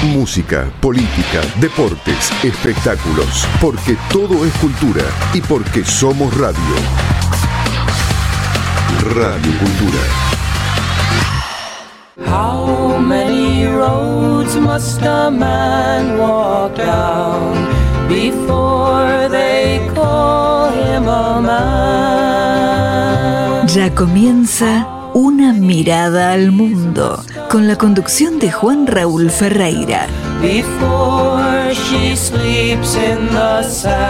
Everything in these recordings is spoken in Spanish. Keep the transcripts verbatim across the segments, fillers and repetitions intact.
Música, política, deportes, espectáculos, porque todo es cultura y porque somos radio. Radio Cultura. How many roads must a man walk down before they call him a man? Ya comienza Una mirada al mundo, con la conducción de Juan Raúl Ferreira. Before she sleeps in the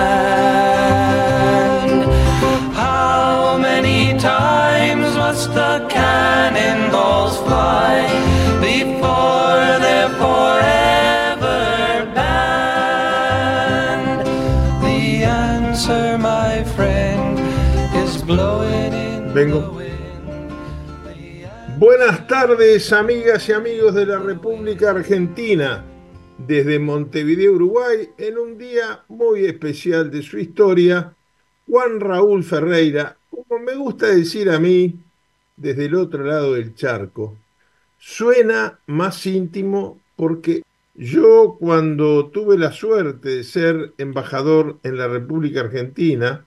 sand, how many times must the cannonballs fly before they're forever banned? The answer, my friend, is blowing in Vengo. the wind. Buenas tardes, amigas y amigos de la República Argentina, desde Montevideo, Uruguay, en un día muy especial de su historia. Juan Raúl Ferreira, como me gusta decir a mí, desde el otro lado del charco. Suena más íntimo porque yo, cuando tuve la suerte de ser embajador en la República Argentina,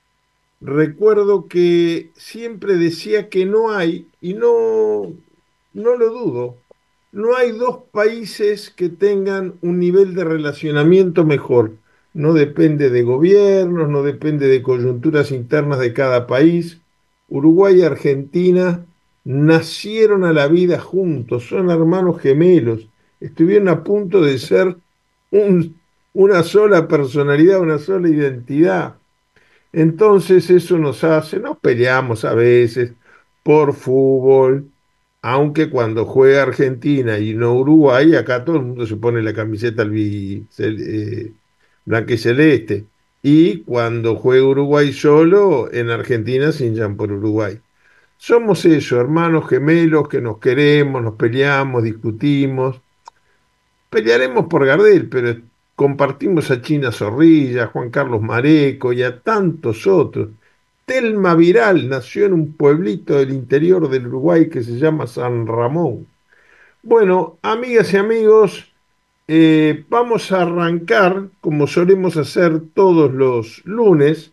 recuerdo que siempre decía que no hay, y no, no lo dudo, no hay dos países que tengan un nivel de relacionamiento mejor. No depende de gobiernos, no depende de coyunturas internas de cada país. Uruguay y Argentina nacieron a la vida juntos, son hermanos gemelos, estuvieron a punto de ser un, una sola personalidad, una sola identidad. Entonces eso nos hace, nos peleamos a veces por fútbol, aunque cuando juega Argentina y no Uruguay, acá todo el mundo se pone la camiseta albi, eh, blanca y celeste. Y cuando juega Uruguay solo, en Argentina se hinchan por Uruguay. Somos eso, hermanos gemelos que nos queremos, nos peleamos, discutimos. Pelearemos por Gardel, pero compartimos a China Zorrilla, a Juan Carlos Mareco y a tantos otros. Telma Viral nació en un pueblito del interior del Uruguay que se llama San Ramón. Bueno, amigas y amigos, eh, vamos a arrancar, como solemos hacer todos los lunes,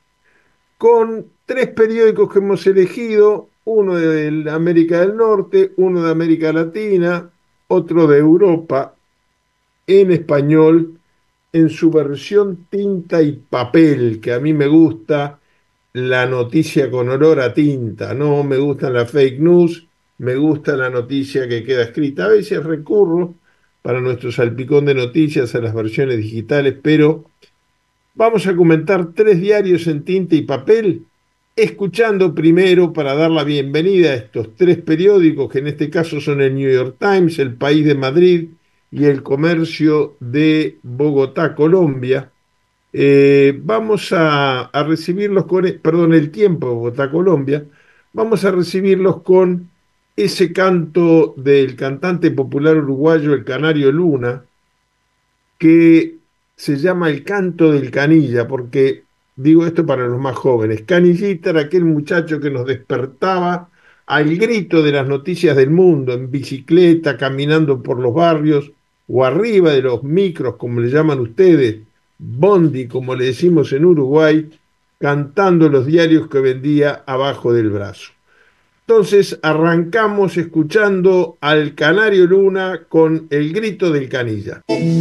con tres periódicos que hemos elegido, uno de América del Norte, uno de América Latina, otro de Europa, en español, en su versión tinta y papel, que a mí me gusta la noticia con olor a tinta, no me gustan las fake news, me gusta la noticia que queda escrita. A veces recurro para nuestro salpicón de noticias a las versiones digitales, pero vamos a comentar tres diarios en tinta y papel, escuchando primero, para dar la bienvenida a estos tres periódicos, que en este caso son el New York Times, El País de Madrid y El Comercio de Bogotá, Colombia. Eh, vamos a, a recibirlos con, perdón, El Tiempo de Bogotá, Colombia. Vamos a recibirlos con ese canto del cantante popular uruguayo, el Canario Luna, que se llama El Canto del Canilla, porque, digo esto para los más jóvenes, Canillita era aquel muchacho que nos despertaba al grito de las noticias del mundo, en bicicleta, caminando por los barrios, o arriba de los micros, como le llaman ustedes, bondi, como le decimos en Uruguay, cantando los diarios que vendía abajo del brazo. Entonces arrancamos escuchando al Canario Luna con El Grito del Canilla.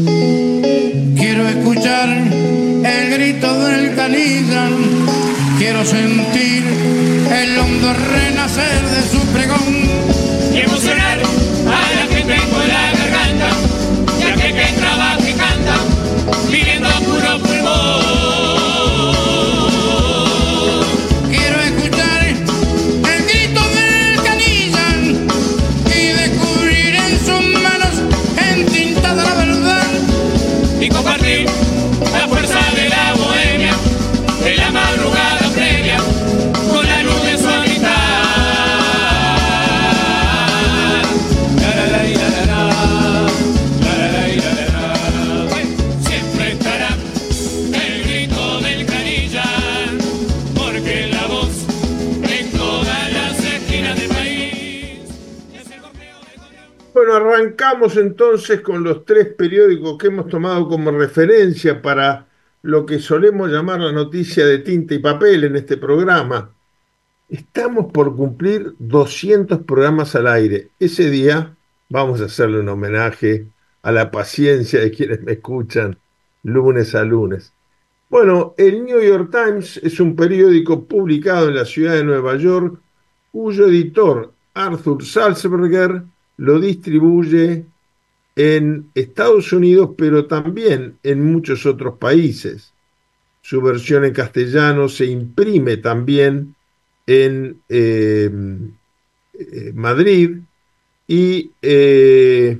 Quiero escuchar el grito del canilla, quiero sentir el hondo renacer de su pregón y emocionar a la que tengo en la garganta, ya que que trabaja y canta, viviendo a puro pulmón. Quiero escuchar el grito del canilla y descubrir en sus manos entintada la verdad y compartir la fuerza de la bohemia, de la madrugada previa, con la luz de su habitar. Arrancamos entonces con los tres periódicos que hemos tomado como referencia para lo que solemos llamar la noticia de tinta y papel en este programa. Estamos por cumplir doscientos programas al aire. Ese día vamos a hacerle un homenaje a la paciencia de quienes me escuchan lunes a lunes. Bueno, el New York Times es un periódico publicado en la ciudad de Nueva York, cuyo editor, Arthur Sulzberger, lo distribuye en Estados Unidos, pero también en muchos otros países. Su versión en castellano se imprime también en eh, eh, Madrid y eh,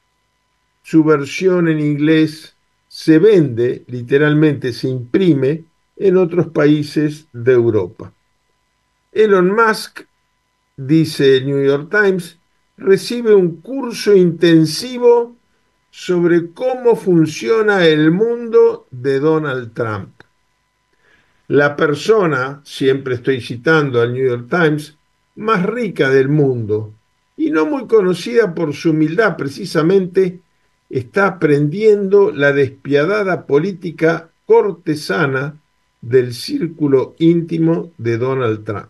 su versión en inglés se vende, literalmente se imprime, en otros países de Europa. Elon Musk, dice el New York Times, recibe un curso intensivo sobre cómo funciona el mundo de Donald Trump. La persona, siempre estoy citando al New York Times, más rica del mundo y no muy conocida por su humildad, precisamente, está aprendiendo la despiadada política cortesana del círculo íntimo de Donald Trump.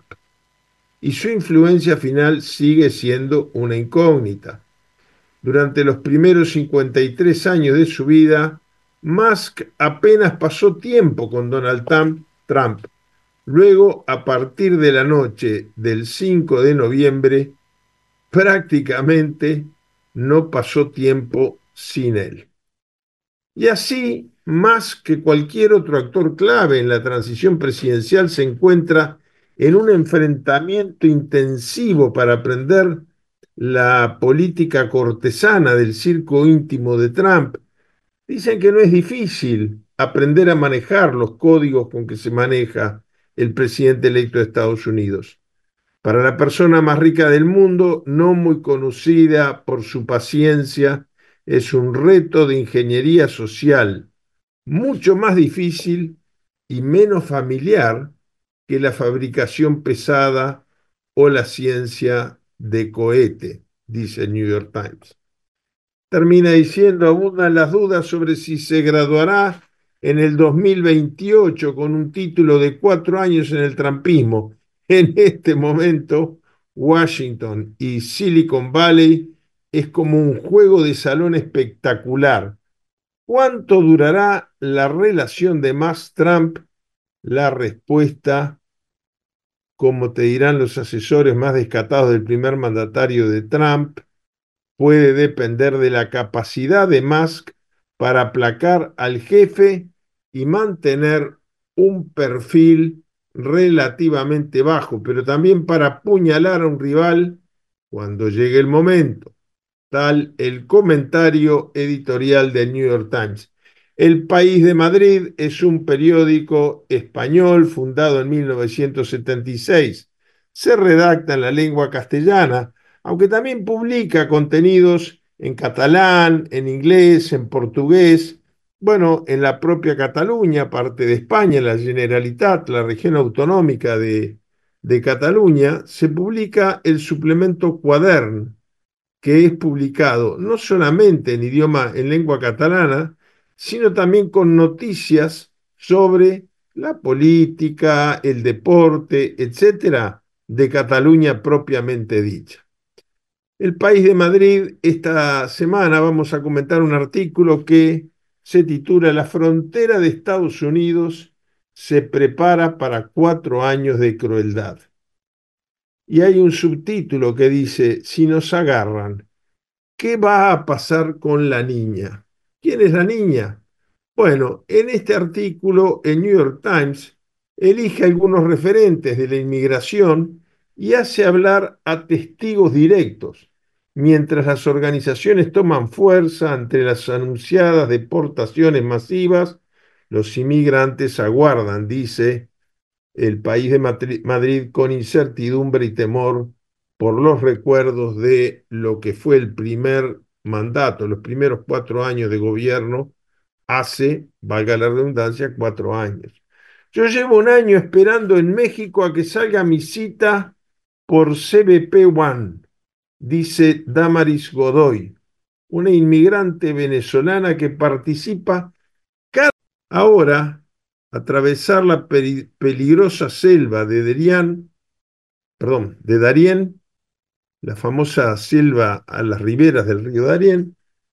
Y su influencia final sigue siendo una incógnita. Durante los primeros cincuenta y tres años de su vida, Musk apenas pasó tiempo con Donald Trump. Luego, a partir de la noche del cinco de noviembre, prácticamente no pasó tiempo sin él. Y así, más que cualquier otro actor clave en la transición presidencial, se encuentra en un enfrentamiento intensivo para aprender la política cortesana del círculo íntimo de Trump. Dicen que no es difícil aprender a manejar los códigos con que se maneja el presidente electo de Estados Unidos. Para la persona más rica del mundo, no muy conocida por su paciencia, es un reto de ingeniería social mucho más difícil y menos familiar que la fabricación pesada o la ciencia de cohete, dice el New York Times. Termina diciendo, abundan las dudas sobre si se graduará en el dos mil veintiocho con un título de cuatro años en el trumpismo. En este momento, Washington y Silicon Valley es como un juego de salón espectacular. ¿Cuánto durará la relación de Musk-Trump? La respuesta, como te dirán los asesores más descatados del primer mandatario de Trump, puede depender de la capacidad de Musk para aplacar al jefe y mantener un perfil relativamente bajo, pero también para apuñalar a un rival cuando llegue el momento. Tal el comentario editorial del New York Times. El País de Madrid es un periódico español fundado en mil novecientos setenta y seis. Se redacta en la lengua castellana, aunque también publica contenidos en catalán, en inglés, en portugués, bueno, en la propia Cataluña, parte de España, en la Generalitat, la región autonómica de, de Cataluña, se publica el suplemento Quadern, que es publicado no solamente en idioma, en lengua catalana, sino también con noticias sobre la política, el deporte, etcétera, de Cataluña propiamente dicha. El País de Madrid, esta semana vamos a comentar un artículo que se titula La frontera de Estados Unidos se prepara para cuatro años de crueldad. Y hay un subtítulo que dice, si nos agarran, ¿qué va a pasar con la niña? ¿Quién es la niña? Bueno, en este artículo, el New York Times elige algunos referentes de la inmigración y hace hablar a testigos directos, mientras las organizaciones toman fuerza ante las anunciadas deportaciones masivas, los inmigrantes aguardan, dice el País de Madrid, con incertidumbre y temor por los recuerdos de lo que fue el primer mandato, los primeros cuatro años de gobierno, hace, valga la redundancia, cuatro años. Yo llevo un año esperando en México a que salga mi cita por C B P One, dice Damaris Godoy, una inmigrante venezolana que participa cada ahora atravesar la peri- peligrosa selva de Darién, perdón, de Darién, la famosa selva a las riberas del río Darién,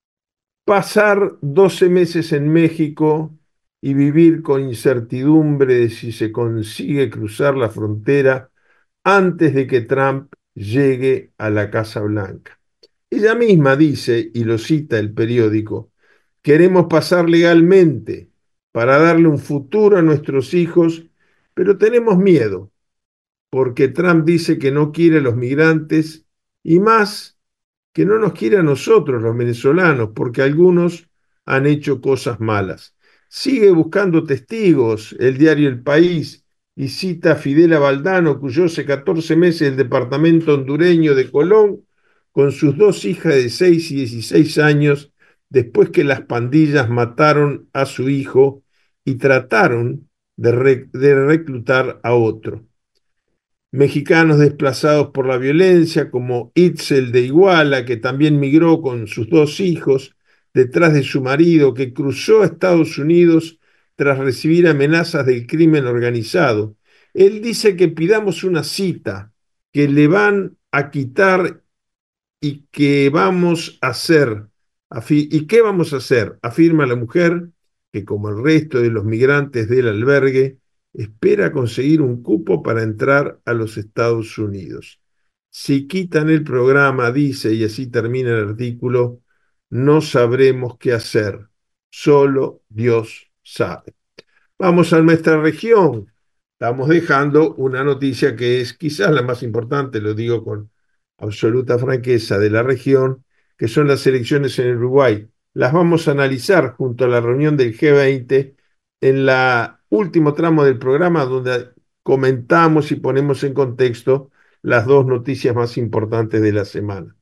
pasar doce meses en México y vivir con incertidumbre de si se consigue cruzar la frontera antes de que Trump llegue a la Casa Blanca. Ella misma dice, y lo cita el periódico, queremos pasar legalmente para darle un futuro a nuestros hijos, pero tenemos miedo, porque Trump dice que no quiere a los migrantes y más que no nos quiere a nosotros, los venezolanos, porque algunos han hecho cosas malas. Sigue buscando testigos el diario El País y cita a Fidela Valdano, cuyo hace catorce meses el departamento hondureño de Colón, con sus dos hijas de seis y dieciséis años, después que las pandillas mataron a su hijo y trataron de, re de reclutar a otro. Mexicanos desplazados por la violencia, como Itzel de Iguala, que también migró con sus dos hijos detrás de su marido, que cruzó a Estados Unidos tras recibir amenazas del crimen organizado. Él dice que pidamos una cita, que le van a quitar y que vamos a hacer. ¿Y qué vamos a hacer? Afirma la mujer, que como el resto de los migrantes del albergue, espera conseguir un cupo para entrar a los Estados Unidos. Si quitan el programa, dice, y así termina el artículo, no sabremos qué hacer. Solo Dios sabe. Vamos a nuestra región. Estamos dejando una noticia que es quizás la más importante, lo digo con absoluta franqueza, de la región, que son las elecciones en Uruguay. Las vamos a analizar junto a la reunión del G veinte en la último tramo del programa, donde comentamos y ponemos en contexto las dos noticias más importantes de la semana.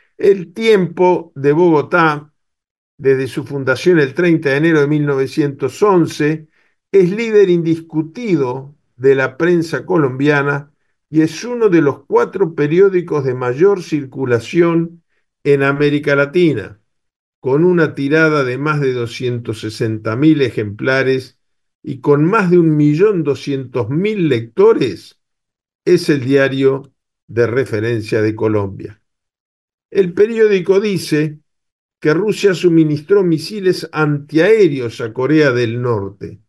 El Tiempo de Bogotá, desde su fundación el treinta de enero de mil novecientos once, es líder indiscutido de la prensa colombiana y es uno de los cuatro periódicos de mayor circulación en América Latina, con una tirada de más de doscientos sesenta mil ejemplares y con más de un millón doscientos mil lectores. Es el diario de referencia de Colombia. El periódico dice que Rusia suministró misiles antiaéreos a Corea del Norte.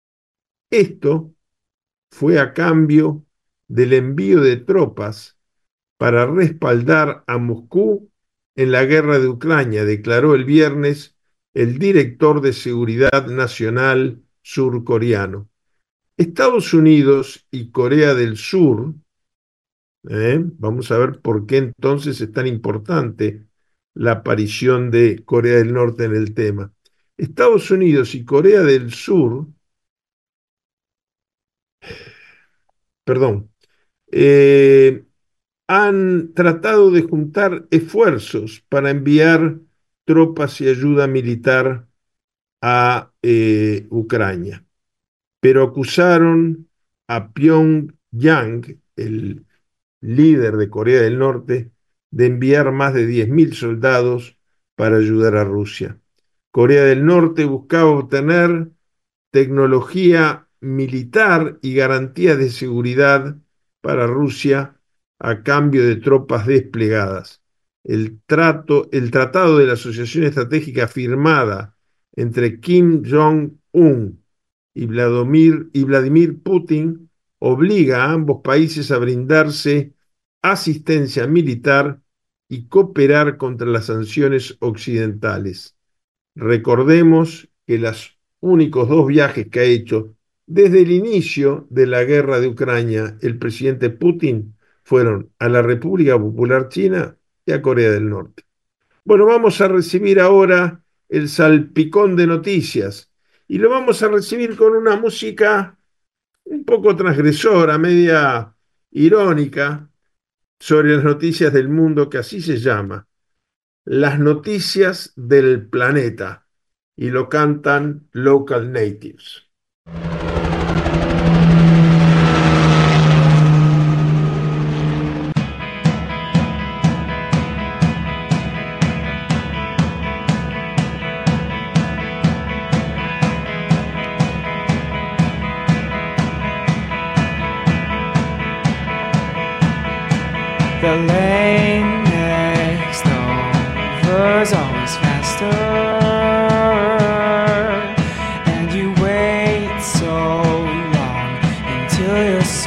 Esto fue a cambio del envío de tropas para respaldar a Moscú en la guerra de Ucrania, declaró el viernes el director de Seguridad Nacional surcoreano. Estados Unidos y Corea del Sur, ¿eh? Vamos a ver por qué entonces es tan importante la aparición de Corea del Norte en el tema. Estados Unidos y Corea del Sur, perdón, eh, han tratado de juntar esfuerzos para enviar tropas y ayuda militar a eh, Ucrania, pero acusaron a Pyongyang, el líder de Corea del Norte, de enviar más de diez mil soldados para ayudar a Rusia. Corea del Norte buscaba obtener tecnología militar y garantías de seguridad para Rusia a cambio de tropas desplegadas. El, trato, el Tratado de la Asociación Estratégica firmada entre Kim Jong-un y Vladimir, y Vladimir Putin obliga a ambos países a brindarse asistencia militar y cooperar contra las sanciones occidentales. Recordemos que los únicos dos viajes que ha hecho desde el inicio de la guerra de Ucrania el presidente Putin fueron a la República Popular China y a Corea del Norte. Bueno, vamos a recibir ahora el salpicón de noticias y lo vamos a recibir con una música un poco transgresora, media irónica, sobre las noticias del mundo, que así se llama, Las Noticias del Planeta, y lo cantan Local Natives. The lane next over's always faster, and you wait so long until you're so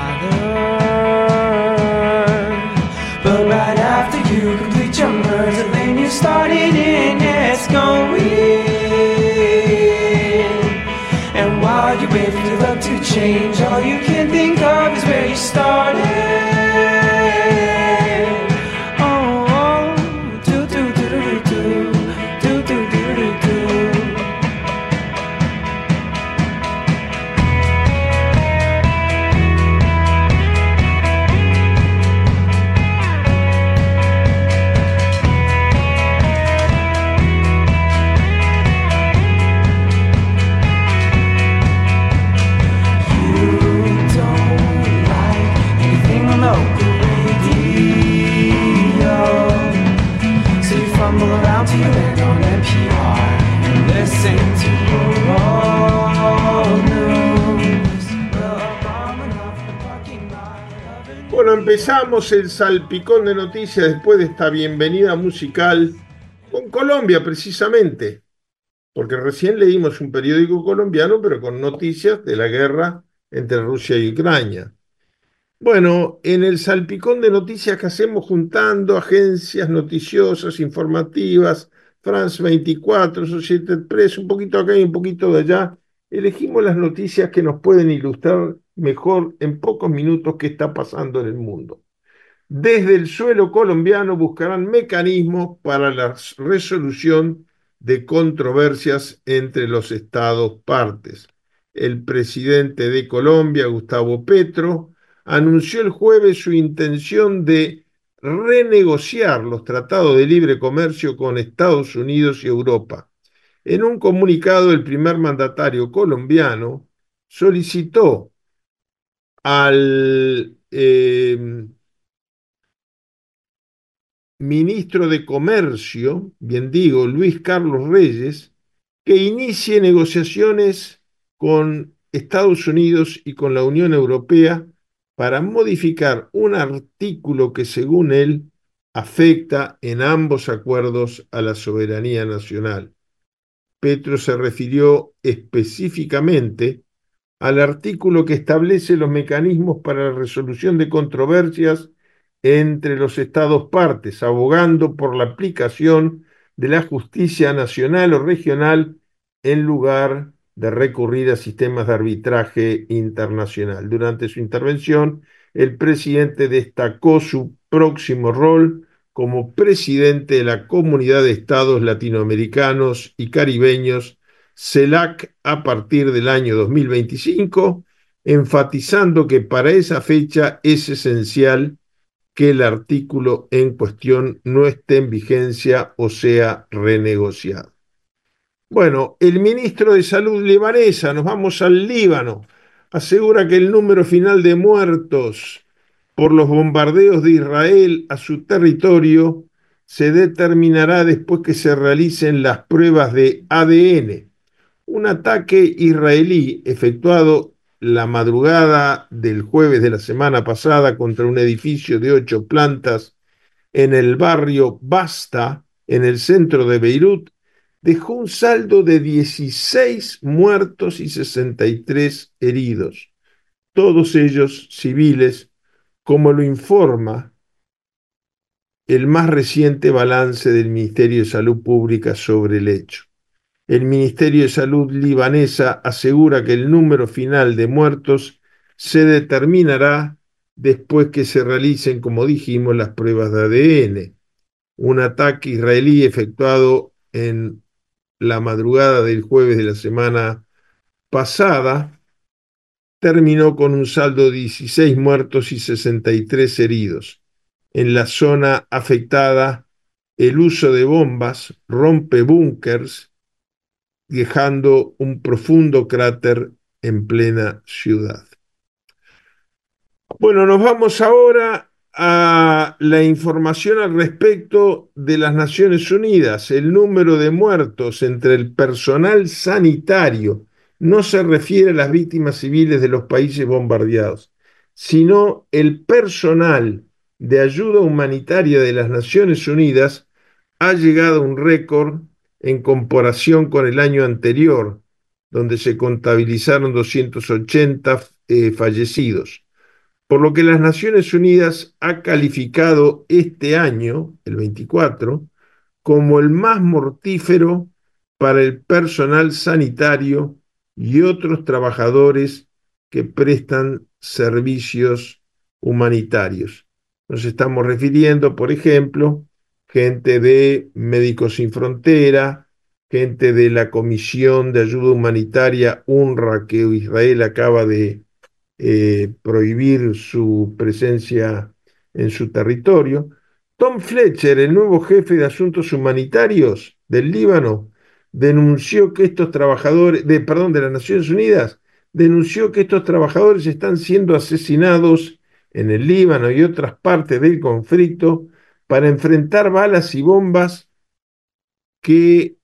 bothered. But right after you complete your merge, the lane you started in gets going. And while you wait for your luck to change, all you can think of is where you started. Bueno, empezamos el salpicón de noticias después de esta bienvenida musical con Colombia precisamente, porque recién leímos un periódico colombiano, pero con noticias de la guerra entre Rusia y Ucrania. Bueno, en el salpicón de noticias que hacemos juntando agencias noticiosas, informativas, France veinticuatro, Associated Press, un poquito acá y un poquito de allá, elegimos las noticias que nos pueden ilustrar mejor en pocos minutos qué está pasando en el mundo. Desde el suelo colombiano buscarán mecanismos para la resolución de controversias entre los estados partes. El presidente de Colombia, Gustavo Petro, anunció el jueves su intención de renegociar los tratados de libre comercio con Estados Unidos y Europa. En un comunicado, el primer mandatario colombiano solicitó al eh, ministro de Comercio, bien digo, Luis Carlos Reyes, que inicie negociaciones con Estados Unidos y con la Unión Europea para modificar un artículo que, según él, afecta en ambos acuerdos a la soberanía nacional. Petro se refirió específicamente al artículo que establece los mecanismos para la resolución de controversias entre los estados partes, abogando por la aplicación de la justicia nacional o regional en lugar de recurrir a sistemas de arbitraje internacional. Durante su intervención, el presidente destacó su próximo rol como presidente de la Comunidad de Estados Latinoamericanos y Caribeños, CELAC, a partir del año dos mil veinticinco, enfatizando que para esa fecha es esencial que el artículo en cuestión no esté en vigencia o sea renegociado. Bueno, el ministro de Salud libanesa, nos vamos al Líbano, asegura que el número final de muertos por los bombardeos de Israel a su territorio se determinará después que se realicen las pruebas de A D N. Un ataque israelí efectuado la madrugada del jueves de la semana pasada contra un edificio de ocho plantas en el barrio Basta, en el centro de Beirut, dejó un saldo de dieciséis muertos y sesenta y tres heridos, todos ellos civiles, como lo informa el más reciente balance del Ministerio de Salud Pública sobre el hecho. El Ministerio de Salud libanesa asegura que el número final de muertos se determinará después que se realicen, como dijimos, las pruebas de A D N. Un ataque israelí efectuado en la madrugada del jueves de la semana pasada terminó con un saldo de dieciséis muertos y sesenta y tres heridos. En la zona afectada, el uso de bombas rompe búnkers, dejando un profundo cráter en plena ciudad. Bueno, nos vamos ahora a la información al respecto de las Naciones Unidas. El número de muertos entre el personal sanitario no se refiere a las víctimas civiles de los países bombardeados, sino el personal de ayuda humanitaria de las Naciones Unidas ha llegado a un récord en comparación con el año anterior, donde se contabilizaron doscientos ochenta eh, fallecidos. Por lo que las Naciones Unidas ha calificado este año, el veinticuatro, como el más mortífero para el personal sanitario y otros trabajadores que prestan servicios humanitarios. Nos estamos refiriendo, por ejemplo, gente de Médicos Sin Frontera, gente de la Comisión de Ayuda Humanitaria UNRWA, que Israel acaba de eh, prohibir su presencia en su territorio. Tom Fletcher, el nuevo jefe de asuntos humanitarios del Líbano, denunció que estos trabajadores, de, perdón, de las Naciones Unidas, denunció que estos trabajadores están siendo asesinados en el Líbano y otras partes del conflicto para enfrentar balas y bombas que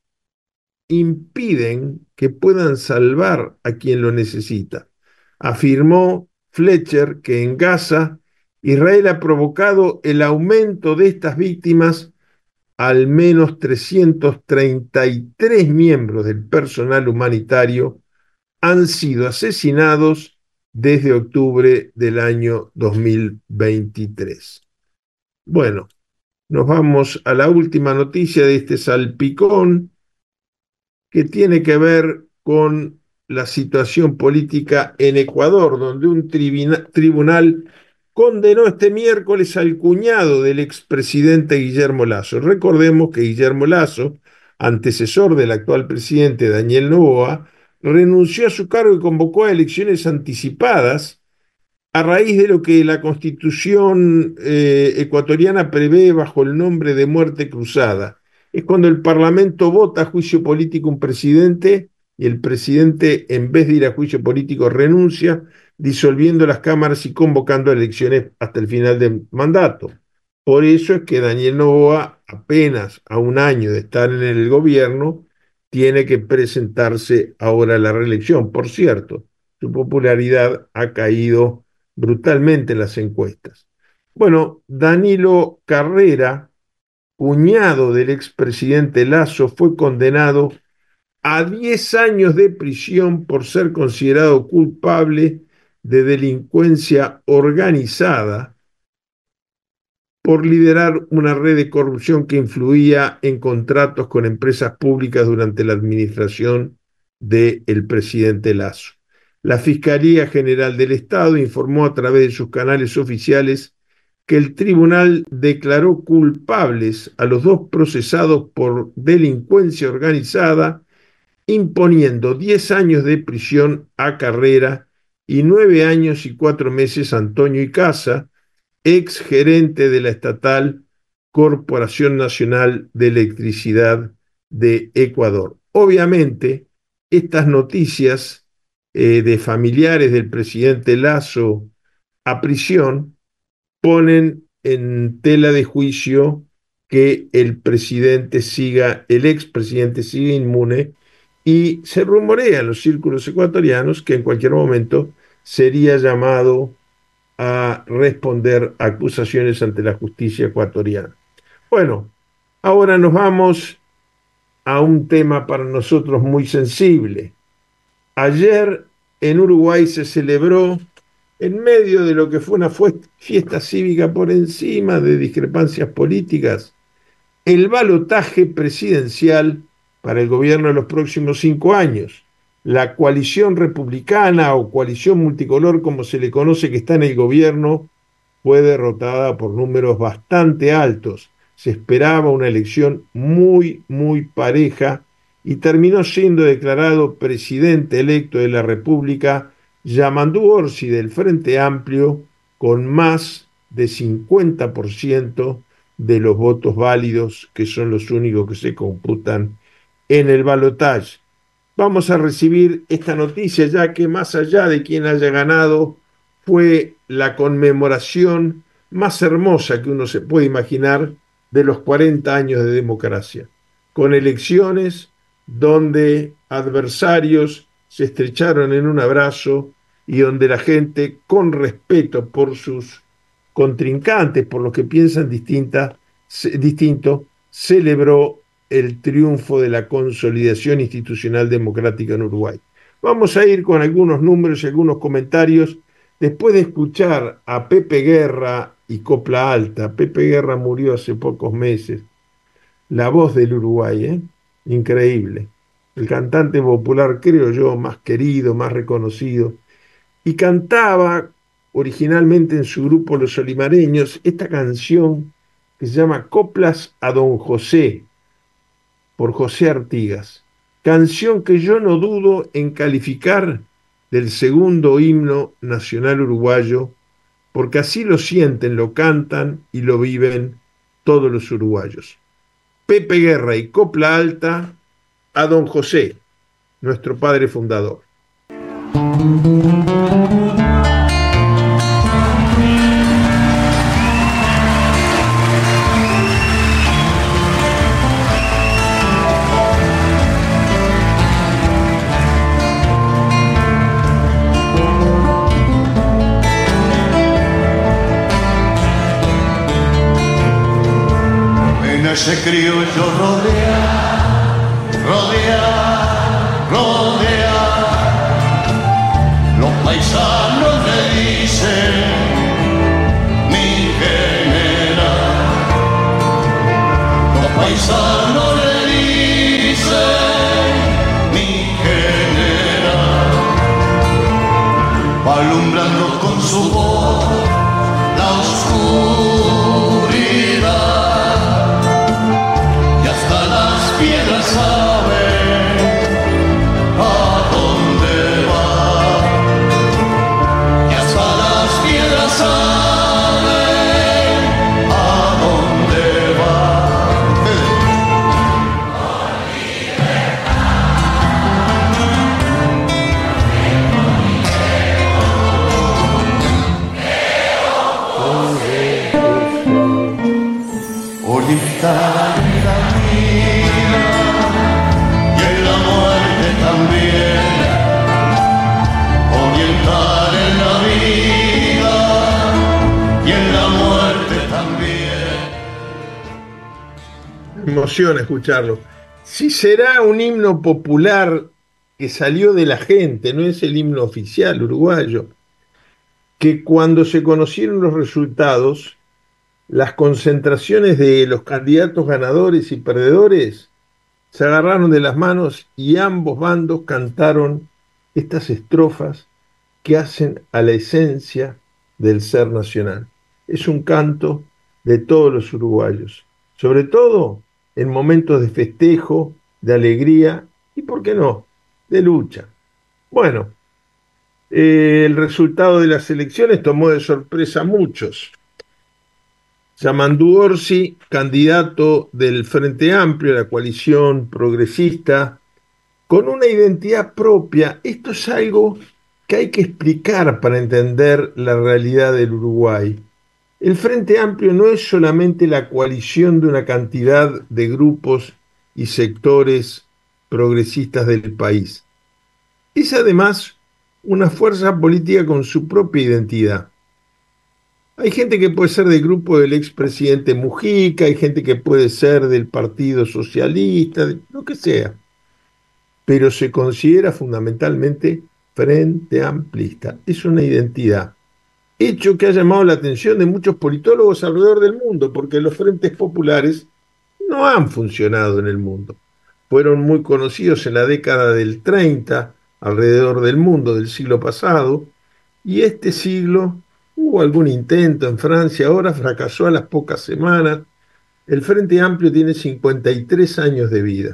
impiden que puedan salvar a quien lo necesita. Afirmó Fletcher que en Gaza Israel ha provocado el aumento de estas víctimas. Al menos trescientos treinta y tres miembros del personal humanitario han sido asesinados desde octubre del año dos mil veintitrés. Bueno, nos vamos a la última noticia de este salpicón, que tiene que ver con la situación política en Ecuador, donde un tribuna, tribunal condenó este miércoles al cuñado del expresidente Guillermo Lasso. Recordemos que Guillermo Lasso, antecesor del actual presidente Daniel Noboa, renunció a su cargo y convocó a elecciones anticipadas a raíz de lo que la Constitución eh, ecuatoriana prevé bajo el nombre de muerte cruzada. Es cuando el Parlamento vota a juicio político un presidente y el presidente, en vez de ir a juicio político, renuncia, disolviendo las cámaras y convocando elecciones hasta el final del mandato. Por eso es que Daniel Noboa, apenas a un año de estar en el gobierno, tiene que presentarse ahora a la reelección. Por cierto, su popularidad ha caído brutalmente en las encuestas. Bueno, Danilo Carrera, cuñado del expresidente Lasso, fue condenado a diez años de prisión por ser considerado culpable de delincuencia organizada por liderar una red de corrupción que influía en contratos con empresas públicas durante la administración del presidente Lasso. La Fiscalía General del Estado informó a través de sus canales oficiales que el tribunal declaró culpables a los dos procesados por delincuencia organizada, imponiendo diez años de prisión a Carrera y nueve años y cuatro meses a Antonio Icaza, ex gerente de la estatal Corporación Nacional de Electricidad de Ecuador. Obviamente, estas noticias eh, de familiares del presidente Lasso a prisión ponen en tela de juicio que el presidente siga, el expresidente siga inmune, y se rumorea en los círculos ecuatorianos que en cualquier momento sería llamado a responder a acusaciones ante la justicia ecuatoriana. Bueno, ahora nos vamos a un tema para nosotros muy sensible. Ayer en Uruguay se celebró, en medio de lo que fue una fiesta cívica por encima de discrepancias políticas, el balotaje presidencial para el gobierno de los próximos cinco años. La coalición republicana o coalición multicolor, como se le conoce, que está en el gobierno, fue derrotada por números bastante altos. Se esperaba una elección muy, muy pareja y terminó siendo declarado presidente electo de la República Yamandú Orsi del Frente Amplio con más de cincuenta por ciento de los votos válidos, que son los únicos que se computan en el balotaje. Vamos a recibir esta noticia, ya que más allá de quien haya ganado, fue la conmemoración más hermosa que uno se puede imaginar de los cuarenta años de democracia, con elecciones donde adversarios se estrecharon en un abrazo y donde la gente, con respeto por sus contrincantes, por los que piensan distinta, se, distinto, celebró el triunfo de la consolidación institucional democrática en Uruguay. Vamos a ir con algunos números y algunos comentarios después de escuchar a Pepe Guerra y Copla Alta. Pepe Guerra murió hace pocos meses. La voz del Uruguay, ¿eh? Increíble. El cantante popular, creo yo, más querido, más reconocido. Y cantaba originalmente en su grupo Los Olimareños esta canción que se llama Coplas a Don José, por José Artigas. Canción que yo no dudo en calificar del segundo himno nacional uruguayo, porque así lo sienten, lo cantan y lo viven todos los uruguayos. Pepe Guerra y Copla Alta a Don José, nuestro padre fundador. Ese criollo rodea, rodea, rodea. Los paisanos le dicen mi general. Los paisanos le dicen mi general. Va alumbrando con su voz la oscuridad. Piedras saben a dónde va, y hasta las piedras saben a dónde va. Oriental en la vida y en la muerte también. Oriental en la vida y en la muerte también. Me emociona escucharlo. Si será un himno popular que salió de la gente, no es el himno oficial uruguayo, que cuando se conocieron los resultados, las concentraciones de los candidatos ganadores y perdedores se agarraron de las manos y ambos bandos cantaron estas estrofas que hacen a la esencia del ser nacional. Es un canto de todos los uruguayos, sobre todo en momentos de festejo, de alegría y, ¿por qué no?, de lucha. Bueno, eh, el resultado de las elecciones tomó de sorpresa a muchos. Yamandú Orsi, candidato del Frente Amplio, la coalición progresista, con una identidad propia. Esto es algo que hay que explicar para entender la realidad del Uruguay. El Frente Amplio no es solamente la coalición de una cantidad de grupos y sectores progresistas del país. Es además una fuerza política con su propia identidad. Hay gente que puede ser del grupo del expresidente Mujica, hay gente que puede ser del Partido Socialista, de lo que sea, pero se considera fundamentalmente Frente Amplista. Es una identidad. Hecho que ha llamado la atención de muchos politólogos alrededor del mundo, porque los frentes populares no han funcionado en el mundo. Fueron muy conocidos en la década del treinta, alrededor del mundo del siglo pasado, y este siglo hubo algún intento en Francia, ahora fracasó a las pocas semanas. El Frente Amplio tiene cincuenta y tres años de vida.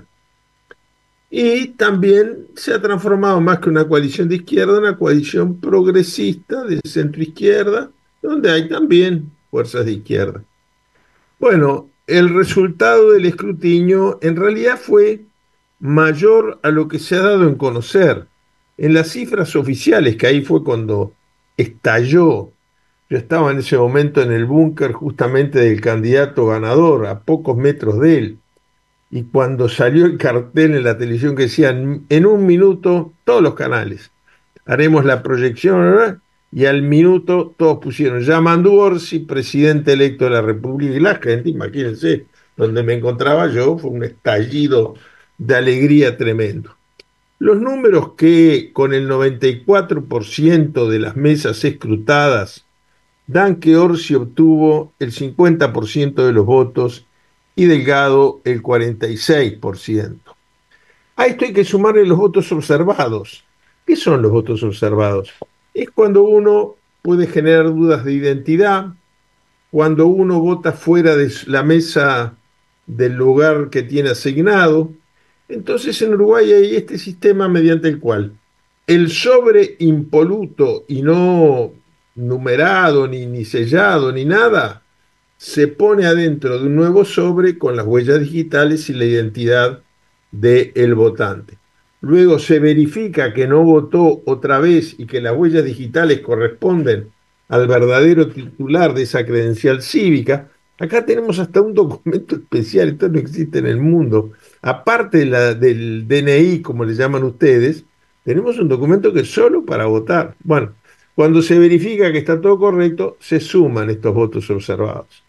Y también se ha transformado más que una coalición de izquierda, una coalición progresista de centro-izquierda, donde hay también fuerzas de izquierda. Bueno, el resultado del escrutinio en realidad fue mayor a lo que se ha dado en conocer. En las cifras oficiales, que ahí fue cuando estalló. Yo estaba en ese momento en el búnker justamente del candidato ganador, a pocos metros de él. Y cuando salió el cartel en la televisión que decía, en un minuto, todos los canales, haremos la proyección, ¿verdad? y al minuto todos pusieron Yamandu Orsi, presidente electo de la República, y la gente, imagínense, donde me encontraba yo, fue un estallido de alegría tremendo. Los números que con el noventa y cuatro por ciento de las mesas escrutadas dan que Orsi obtuvo el cincuenta por ciento de los votos y Delgado el cuarenta y seis por ciento. A esto hay que sumarle los votos observados. ¿Qué son los votos observados? Es cuando uno puede generar dudas de identidad, cuando uno vota fuera de la mesa del lugar que tiene asignado. Entonces en Uruguay hay este sistema mediante el cual el sobre impoluto y no numerado, ni, ni sellado, ni nada, se pone adentro de un nuevo sobre con las huellas digitales y la identidad del votante. Luego se verifica que no votó otra vez y que las huellas digitales corresponden al verdadero titular de esa credencial cívica. Acá tenemos hasta un documento especial, esto no existe en el mundo. Aparte de la, del D N I, como le llaman ustedes, tenemos un documento que es solo para votar. Bueno, cuando se verifica que está todo correcto, se suman estos votos observados.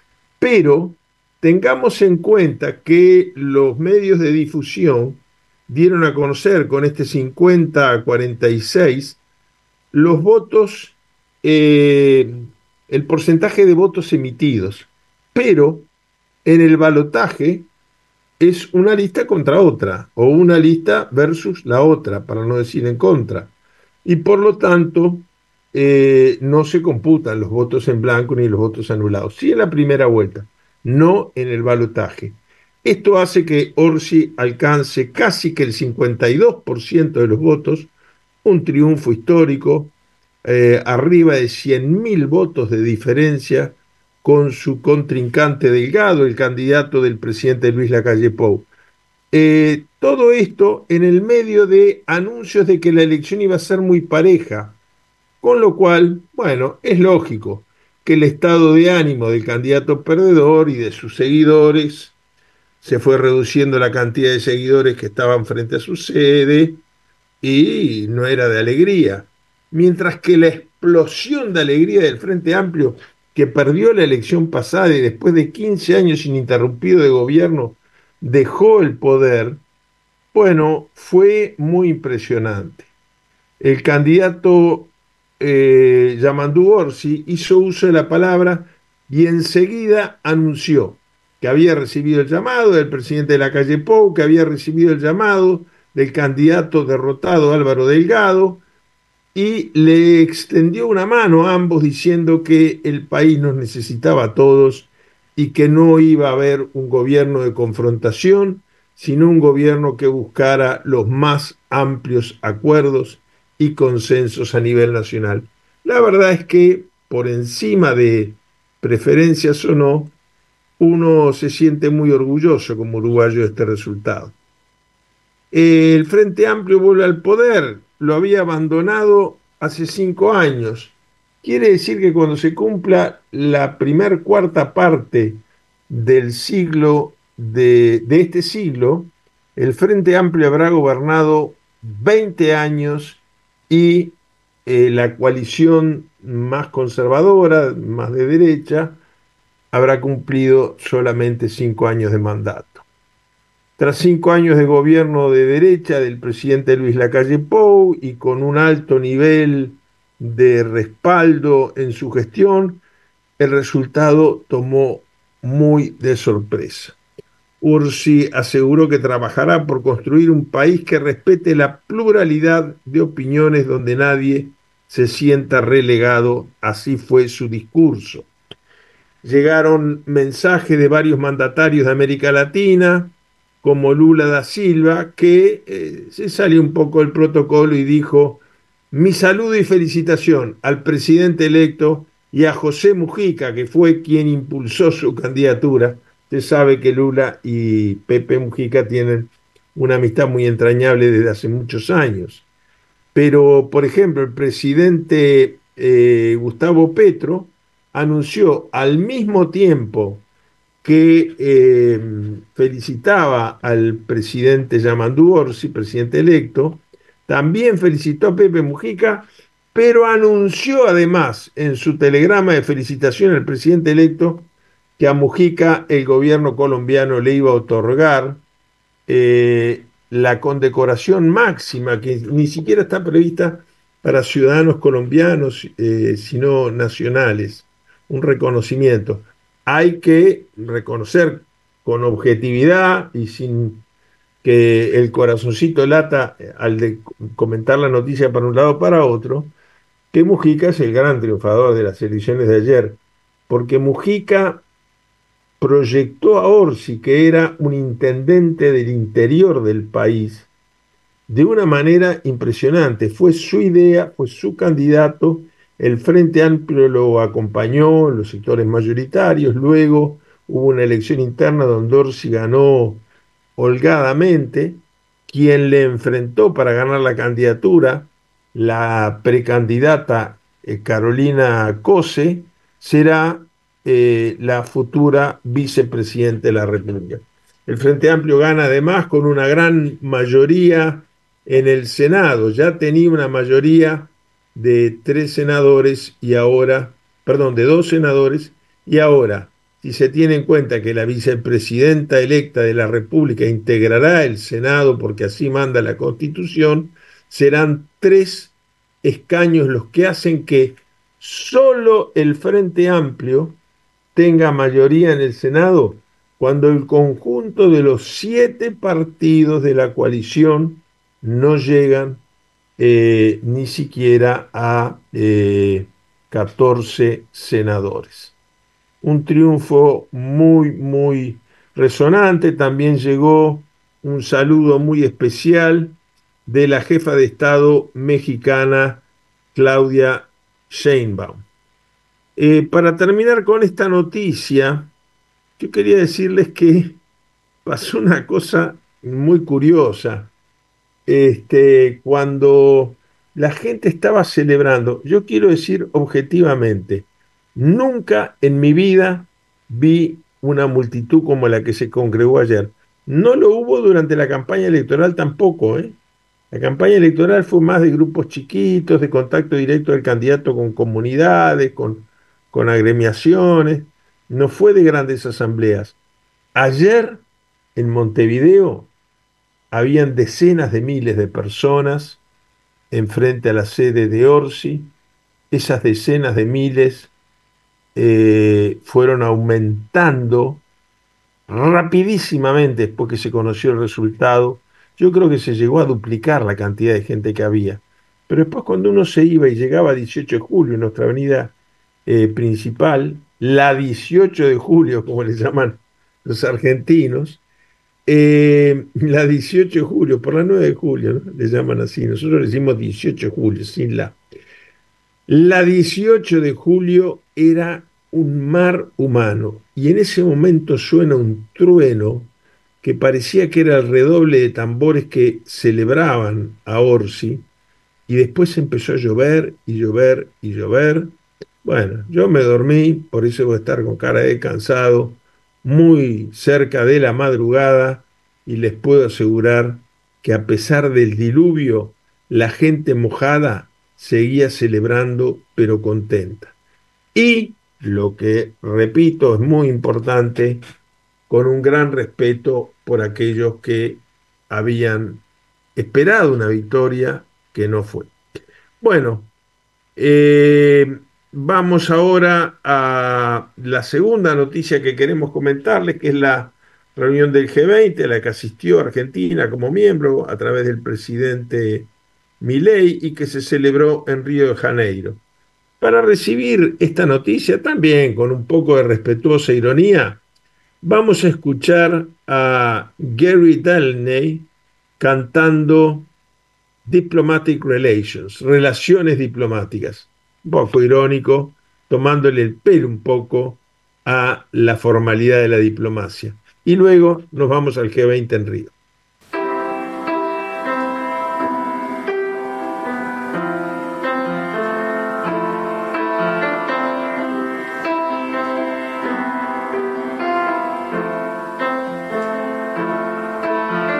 Pero tengamos en cuenta que los medios de difusión dieron a conocer con este cincuenta a cuarenta y seis los votos, eh, el porcentaje de votos emitidos, pero en el balotaje es una lista contra otra, o una lista versus la otra, para no decir en contra. Y por lo tanto, eh, no se computan los votos en blanco ni los votos anulados. Sí en la primera vuelta, no en el balotaje. Esto hace que Orsi alcance casi que el cincuenta y dos por ciento de los votos, un triunfo histórico, eh, arriba de cien mil votos de diferencia con su contrincante Delgado, el candidato del presidente Luis Lacalle Pou. Eh, todo esto en el medio de anuncios de que la elección iba a ser muy pareja, con lo cual, bueno, es lógico que el estado de ánimo del candidato perdedor y de sus seguidores se fue reduciendo la cantidad de seguidores que estaban frente a su sede y no era de alegría. Mientras que la explosión de alegría del Frente Amplio, que perdió la elección pasada y después de quince años ininterrumpido de gobierno dejó el poder, bueno, fue muy impresionante. El candidato eh, Yamandu Orsi hizo uso de la palabra y enseguida anunció que había recibido el llamado del presidente de Lacalle Pou, que había recibido el llamado del candidato derrotado Álvaro Delgado, y le extendió una mano a ambos diciendo que el país nos necesitaba a todos y que no iba a haber un gobierno de confrontación, sino un gobierno que buscara los más amplios acuerdos y consensos a nivel nacional. La verdad es que, por encima de preferencias o no, uno se siente muy orgulloso como uruguayo de este resultado. El Frente Amplio vuelve al poder, lo había abandonado hace cinco años. Quiere decir que cuando se cumpla la primer cuarta parte del siglo, de, de este siglo, el Frente Amplio habrá gobernado veinte años y eh, la coalición más conservadora, más de derecha, habrá cumplido solamente cinco años de mandato. Tras cinco años de gobierno de derecha del presidente Luis Lacalle Pou y con un alto nivel de respaldo en su gestión, el resultado tomó muy de sorpresa. Orsi aseguró que trabajará por construir un país que respete la pluralidad de opiniones donde nadie se sienta relegado. Así fue su discurso. Llegaron mensajes de varios mandatarios de América Latina, como Lula da Silva, que eh, se salió un poco del protocolo y dijo: mi saludo y felicitación al presidente electo y a José Mujica, que fue quien impulsó su candidatura. Se sabe que Lula y Pepe Mujica tienen una amistad muy entrañable desde hace muchos años. Pero, por ejemplo, el presidente eh, Gustavo Petro anunció al mismo tiempo que eh, felicitaba al presidente Yamandu Orsi, presidente electo, también felicitó a Pepe Mujica, pero anunció además en su telegrama de felicitación al presidente electo que a Mujica el gobierno colombiano le iba a otorgar eh, la condecoración máxima, que ni siquiera está prevista para ciudadanos colombianos, eh, sino nacionales, un reconocimiento. Hay que reconocer con objetividad y sin que el corazoncito lata al de comentar la noticia para un lado o para otro, que Mujica es el gran triunfador de las elecciones de ayer, porque Mujica proyectó a Orsi, que era un intendente del interior del país, de una manera impresionante. Fue su idea, fue su candidato, el Frente Amplio lo acompañó en los sectores mayoritarios, luego hubo una elección interna donde Orsi ganó holgadamente. Quien le enfrentó para ganar la candidatura, la precandidata eh, Carolina Cose, será eh, la futura vicepresidenta de la República. El Frente Amplio gana además con una gran mayoría en el Senado. Ya tenía una mayoría de tres senadores y ahora, perdón, de dos senadores, y ahora, si se tiene en cuenta que la vicepresidenta electa de la República integrará el Senado porque así manda la Constitución, serán tres escaños los que hacen que solo el Frente Amplio tenga mayoría en el Senado, cuando el conjunto de los siete partidos de la coalición no llegan eh, ni siquiera a eh, catorce senadores. Un triunfo muy, muy resonante. También llegó un saludo muy especial de la jefa de Estado mexicana, Claudia Sheinbaum. Eh, para terminar con esta noticia, yo quería decirles que pasó una cosa muy curiosa. Este, cuando la gente estaba celebrando, yo quiero decir objetivamente, nunca en mi vida vi una multitud como la que se congregó ayer. No lo hubo durante la campaña electoral tampoco, ¿eh? La campaña electoral fue más de grupos chiquitos, de contacto directo del candidato con comunidades, con, con agremiaciones, no fue de grandes asambleas. Ayer en Montevideo habían decenas de miles de personas enfrente a la sede de Orsi. Esas decenas de miles eh, fueron aumentando rapidísimamente después que se conoció el resultado. Yo creo que se llegó a duplicar la cantidad de gente que había. Pero después cuando uno se iba y llegaba a dieciocho de julio, en nuestra avenida eh, principal, la dieciocho de julio, como le llaman los argentinos, eh, la dieciocho de julio, por la nueve de julio, ¿no? Le llaman así. Nosotros le decimos dieciocho de julio, sin la. La dieciocho de julio era un mar humano y en ese momento suena un trueno que parecía que era el redoble de tambores que celebraban a Orsi, y después empezó a llover y llover y llover. Bueno, yo me dormí, por eso voy a estar con cara de cansado, muy cerca de la madrugada, y les puedo asegurar que a pesar del diluvio, la gente mojada seguía celebrando, pero contenta. Y lo que, repito, es muy importante, con un gran respeto por aquellos que habían esperado una victoria que no fue. Bueno, eh, vamos ahora a la segunda noticia que queremos comentarles, que es la reunión del G veinte, a la que asistió Argentina como miembro a través del presidente Milei y que se celebró en Río de Janeiro. Para recibir esta noticia, también con un poco de respetuosa ironía, vamos a escuchar a Gary Delney cantando Diplomatic Relations, relaciones diplomáticas. Un poco irónico, tomándole el pelo un poco a la formalidad de la diplomacia. Y luego nos vamos al G veinte en Río.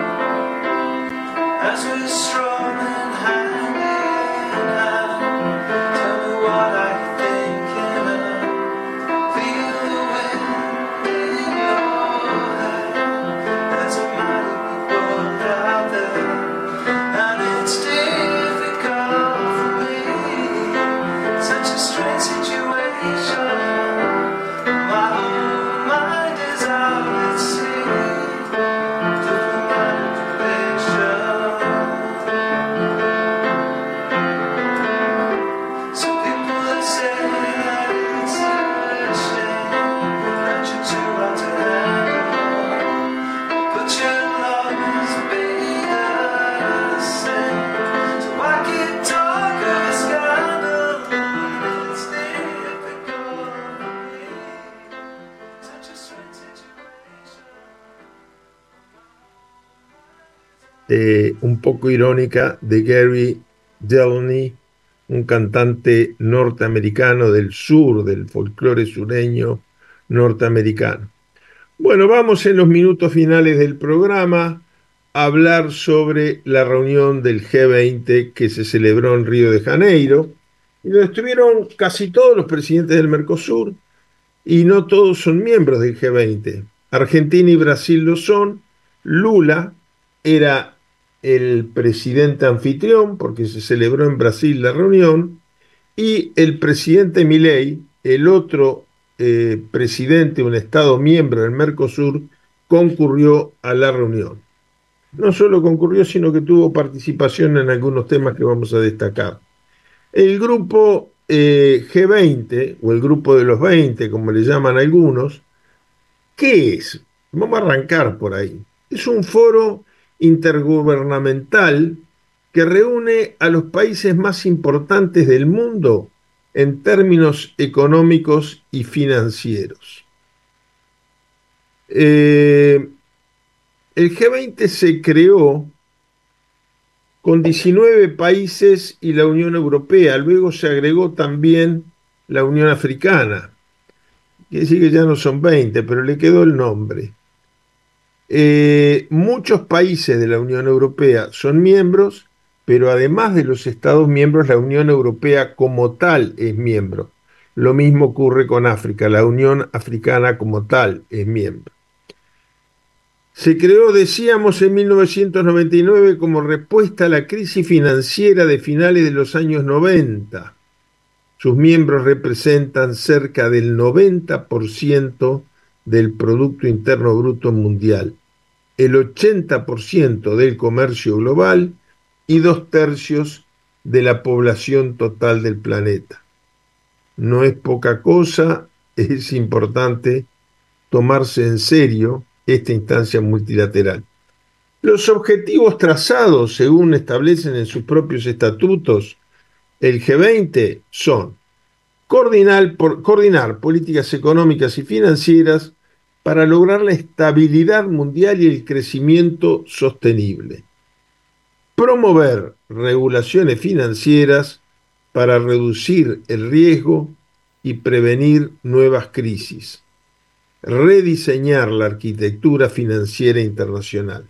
As we stroll in hand in hand un poco irónica de Gary Delney, un cantante norteamericano del sur, del folclore sureño norteamericano. Bueno, vamos en los minutos finales del programa a hablar sobre la reunión del G veinte que se celebró en Río de Janeiro, y donde estuvieron casi todos los presidentes del Mercosur, y no todos son miembros del G veinte. Argentina y Brasil lo son. Lula era el presidente anfitrión porque se celebró en Brasil la reunión, y el presidente Milei, el otro eh, presidente de un Estado miembro del Mercosur, concurrió a la reunión. No solo concurrió, sino que tuvo participación en algunos temas que vamos a destacar. El grupo eh, G veinte, o el grupo de los veinte, como le llaman algunos, ¿qué es? Vamos a arrancar por ahí. Es un foro intergubernamental que reúne a los países más importantes del mundo en términos económicos y financieros. Eh, el G veinte se creó con diecinueve países y la Unión Europea. Luego se agregó también la Unión Africana. Quiere decir que ya no son veinte, pero le quedó el nombre. Eh, muchos países de la Unión Europea son miembros, pero además de los Estados miembros, la Unión Europea como tal es miembro. Lo mismo ocurre con África, la Unión Africana como tal es miembro. Se creó, decíamos, en mil novecientos noventa y nueve como respuesta a la crisis financiera de finales de los años noventa. Sus miembros representan cerca del noventa por ciento del Producto Interno Bruto Mundial, el ochenta por ciento del comercio global y dos tercios de la población total del planeta. No es poca cosa, es importante tomarse en serio esta instancia multilateral. Los objetivos trazados, según establecen en sus propios estatutos, el G veinte son coordinar, por, coordinar políticas económicas y financieras para lograr la estabilidad mundial y el crecimiento sostenible. Promover regulaciones financieras para reducir el riesgo y prevenir nuevas crisis. Rediseñar la arquitectura financiera internacional.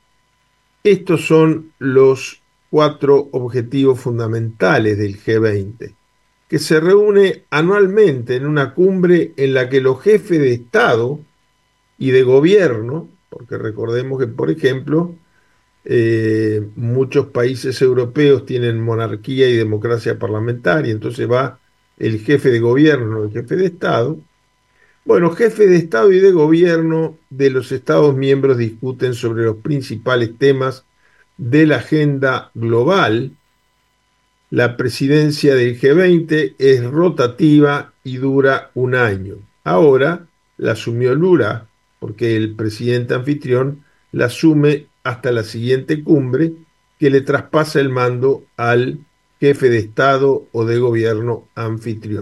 Estos son los cuatro objetivos fundamentales del G veinte, que se reúne anualmente en una cumbre en la que los jefes de Estado y de gobierno, porque recordemos que, por ejemplo, eh, muchos países europeos tienen monarquía y democracia parlamentaria, entonces va el jefe de gobierno, el jefe de Estado. Bueno, jefes de Estado y de gobierno de los Estados miembros discuten sobre los principales temas de la agenda global. La presidencia del G veinte es rotativa y dura un año. Ahora la asumió Lula, porque el presidente anfitrión la asume hasta la siguiente cumbre, que le traspasa el mando al jefe de Estado o de gobierno anfitrión.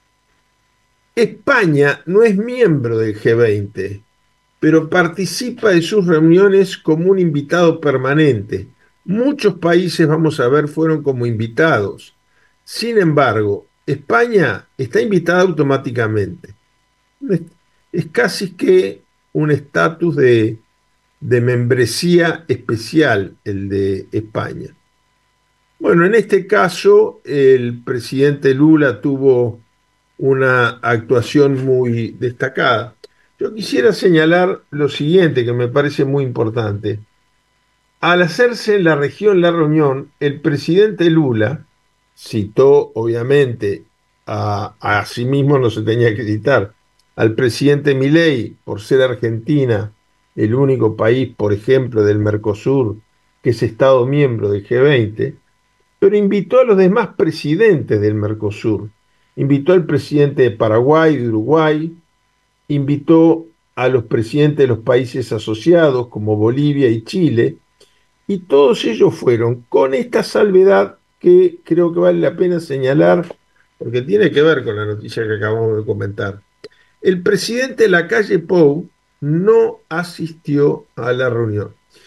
España no es miembro del G veinte, pero participa de sus reuniones como un invitado permanente. Muchos países, vamos a ver, fueron como invitados. Sin embargo, España está invitada automáticamente. Es casi que un estatus de, de membresía especial el de España. Bueno, en este caso, el presidente Lula tuvo una actuación muy destacada. Yo quisiera señalar lo siguiente, que me parece muy importante. Al hacerse en la región la reunión, el presidente Lula citó, obviamente, a, a sí mismo no se tenía que citar, al presidente Milei, por ser Argentina el único país, por ejemplo, del Mercosur, que es Estado miembro del G veinte, pero invitó a los demás presidentes del Mercosur. Invitó al presidente de Paraguay, de Uruguay, invitó a los presidentes de los países asociados como Bolivia y Chile, y todos ellos fueron, con esta salvedad que creo que vale la pena señalar, porque tiene que ver con la noticia que acabamos de comentar. El presidente Lacalle Pou no asistió a la reunión.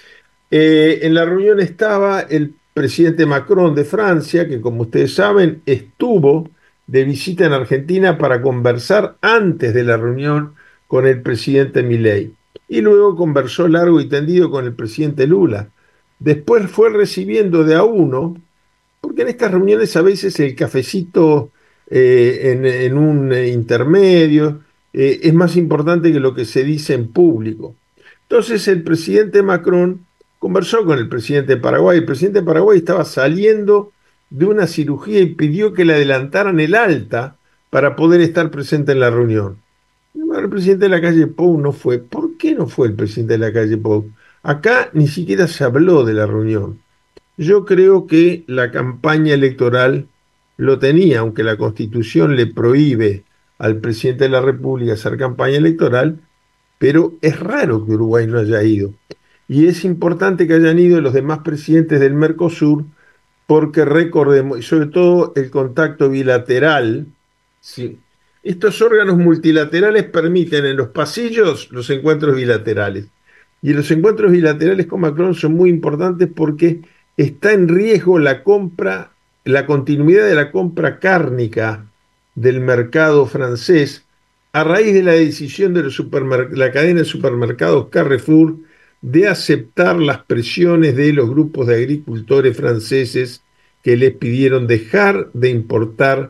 Eh, en la reunión estaba el presidente Macron de Francia, que como ustedes saben estuvo de visita en Argentina para conversar antes de la reunión con el presidente Milei. Y luego conversó largo y tendido con el presidente Lula. Después fue recibiendo de a uno, porque en estas reuniones a veces el cafecito eh, en, en, un intermedio eh, es más importante que lo que se dice en público. Entonces el presidente Macron conversó con el presidente de Paraguay. El presidente de Paraguay estaba saliendo de una cirugía y pidió que le adelantaran el alta para poder estar presente en la reunión. El presidente de la calle Pou no fue. ¿Por qué no fue el presidente de la calle Pou? Acá ni siquiera se habló de la reunión. Yo creo que la campaña electoral lo tenía, aunque la Constitución le prohíbe al presidente de la República hacer campaña electoral, pero es raro que Uruguay no haya ido. Y es importante que hayan ido los demás presidentes del Mercosur, porque recordemos, y sobre todo el contacto bilateral, ¿sí? Estos órganos multilaterales permiten en los pasillos los encuentros bilaterales. Y los encuentros bilaterales con Macron son muy importantes porque está en riesgo la compra, la continuidad de la compra cárnica del mercado francés a raíz de la decisión de los la cadena de supermercados Carrefour de aceptar las presiones de los grupos de agricultores franceses que les pidieron dejar de importar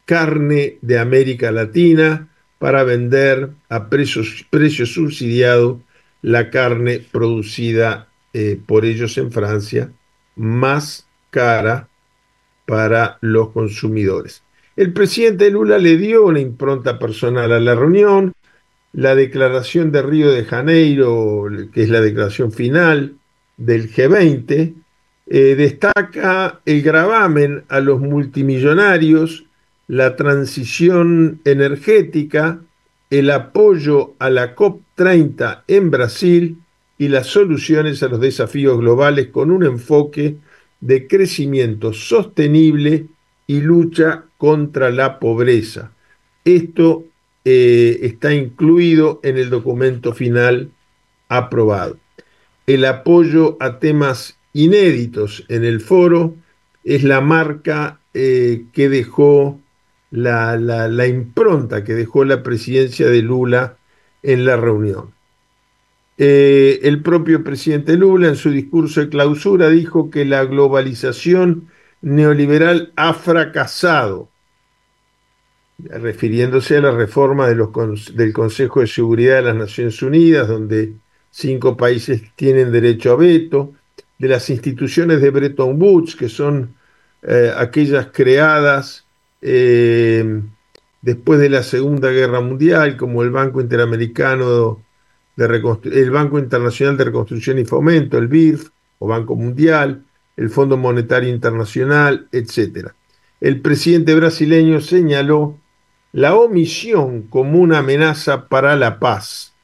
carne de América Latina para vender a precios, precios subsidiados la carne producida eh, por ellos en Francia, más cara para los consumidores. El presidente Lula le dio una impronta personal a la reunión. La declaración de Río de Janeiro, que es la declaración final del G veinte, eh, destaca el gravamen a los multimillonarios, la transición energética, el apoyo a la COP treinta en Brasil y las soluciones a los desafíos globales con un enfoque de crecimiento sostenible y lucha contra la pobreza. Esto eh, está incluido en el documento final aprobado. El apoyo a temas inéditos en el foro es la marca eh, que dejó la, la, la impronta que dejó la presidencia de Lula en la reunión. Eh, el propio presidente Lula en su discurso de clausura dijo que la globalización neoliberal ha fracasado, refiriéndose a la reforma de los, del Consejo de Seguridad de las Naciones Unidas, donde cinco países tienen derecho a veto, de las instituciones de Bretton Woods, que son eh, aquellas creadas eh, después de la Segunda Guerra Mundial, como el Banco Interamericano de Reconstru- el Banco Internacional de Reconstrucción y Fomento, el B I R F, o Banco Mundial, el Fondo Monetario Internacional, etcétera. El presidente brasileño señaló la omisión como una amenaza para la paz.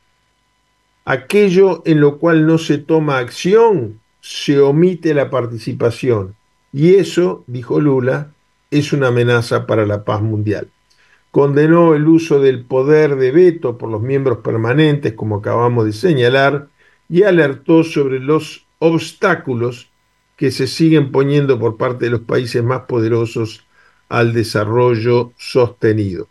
Aquello en lo cual no se toma acción, se omite la participación. Y eso, dijo Lula, es una amenaza para la paz mundial. Condenó el uso del poder de veto por los miembros permanentes, como acabamos de señalar, y alertó sobre los obstáculos que se siguen poniendo por parte de los países más poderosos al desarrollo sostenido.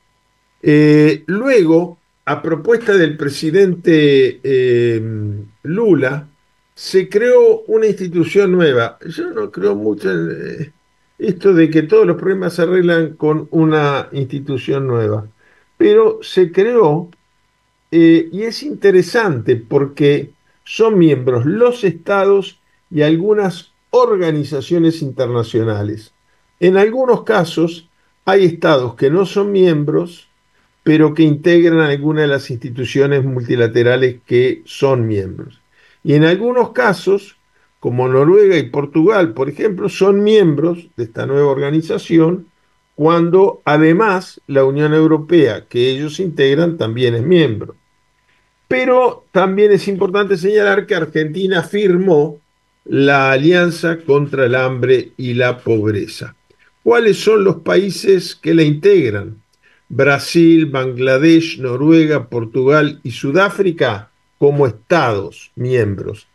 Eh, luego, a propuesta del presidente eh, Lula, se creó una institución nueva. Yo no creo mucho en eh, esto de que todos los problemas se arreglan con una institución nueva, pero se creó eh, y es interesante porque son miembros los estados y algunas organizaciones internacionales. En algunos casos hay estados que no son miembros, pero que integran alguna de las instituciones multilaterales que son miembros. Y en algunos casos, como Noruega y Portugal, por ejemplo, son miembros de esta nueva organización, cuando además la Unión Europea, que ellos integran, también es miembro. Pero también es importante señalar que Argentina firmó la Alianza contra el Hambre y la Pobreza. ¿Cuáles son los países que la integran? Brasil, Bangladesh, Noruega, Portugal y Sudáfrica como estados miembros,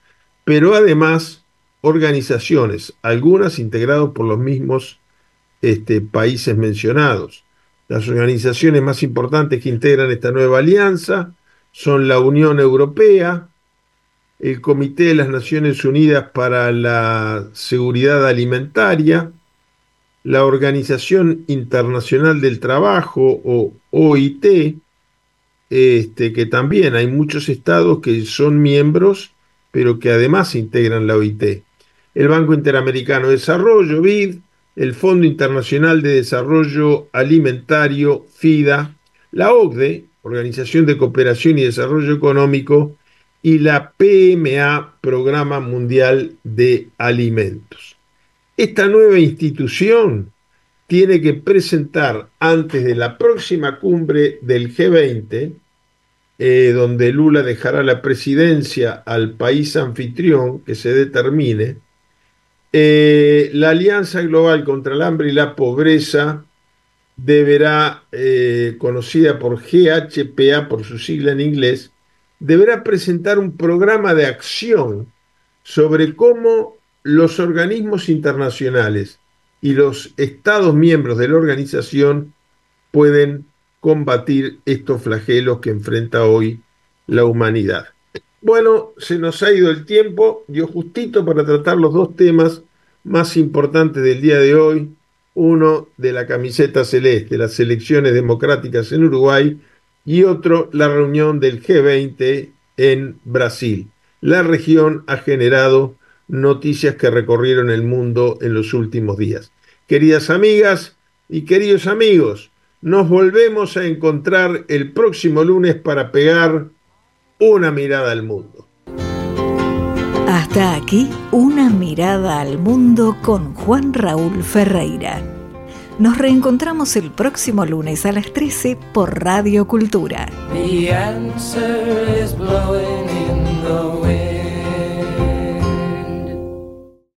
pero además organizaciones, algunas integradas por los mismos este, países mencionados. Las organizaciones más importantes que integran esta nueva alianza son la Unión Europea, el Comité de las Naciones Unidas para la Seguridad Alimentaria, la Organización Internacional del Trabajo, o O I T, este, que también hay muchos estados que son miembros, pero que además integran la O I T, el Banco Interamericano de Desarrollo, B I D, el Fondo Internacional de Desarrollo Alimentario, FIDA, la O C D E, Organización de Cooperación y Desarrollo Económico, y la P M A, Programa Mundial de Alimentos. Esta nueva institución tiene que presentar antes de la próxima cumbre del G veinte, eh, donde Lula dejará la presidencia al país anfitrión que se determine, eh, la Alianza Global contra el Hambre y la Pobreza deberá, eh, conocida por G H P A por su sigla en inglés, deberá presentar un programa de acción sobre cómo los organismos internacionales y los estados miembros de la organización pueden combatir estos flagelos que enfrenta hoy la humanidad. Bueno, se nos ha ido el tiempo, dio justito para tratar los dos temas más importantes del día de hoy, uno de la camiseta celeste, las elecciones democráticas en Uruguay, y otro, la reunión del G veinte en Brasil. La región ha generado noticias que recorrieron el mundo en los últimos días. Queridas amigas y queridos amigos, nos volvemos a encontrar el próximo lunes para pegar una mirada al mundo. Hasta aquí, Una Mirada al Mundo con Juan Raúl Ferreira. Nos reencontramos el próximo lunes a las trece por Radio Cultura. The answer is blowing in the wind.